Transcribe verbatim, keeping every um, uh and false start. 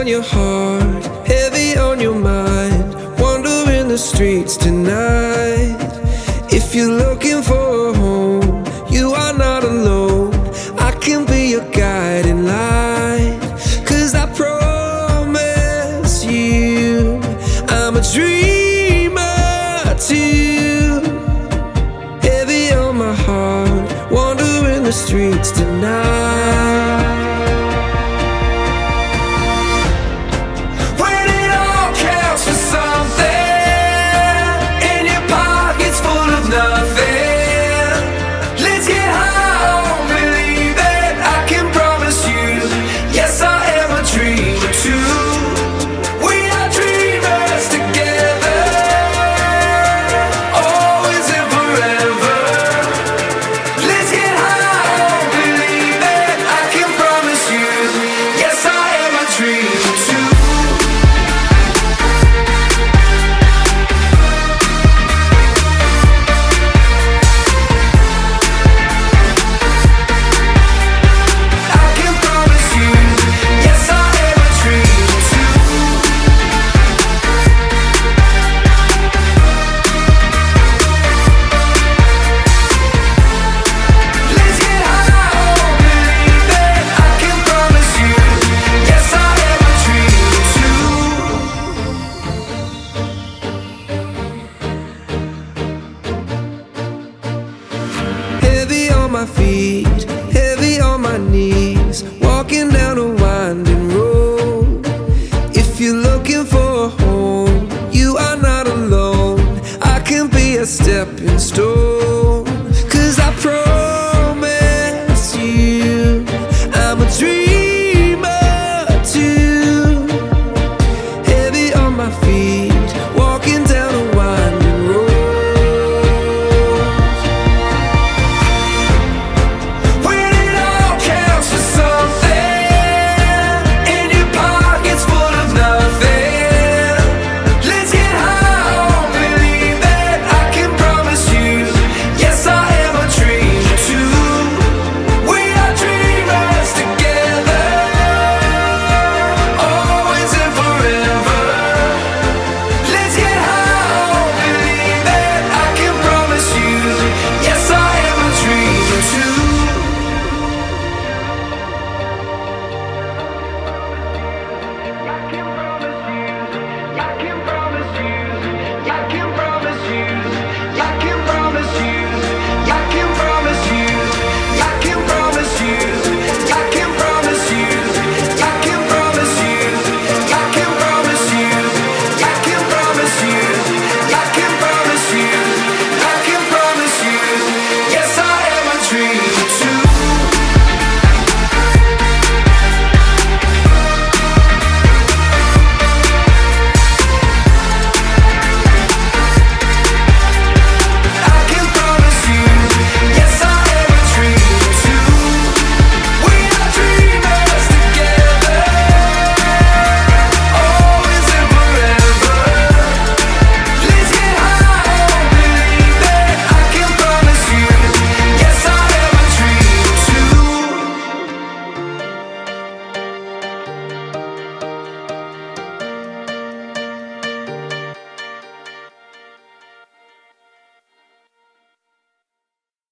on your heart, heavy on your mind, wandering the streets tonight. If you're looking for a home, you are not alone. I can be your guiding light, 'cause I promise you I'm a dreamer too. Heavy on my heart, wandering the streets tonight. My feet, heavy on my knees, walking down a winding road. If you're looking for a home, you are not alone. I can be a stepping stone.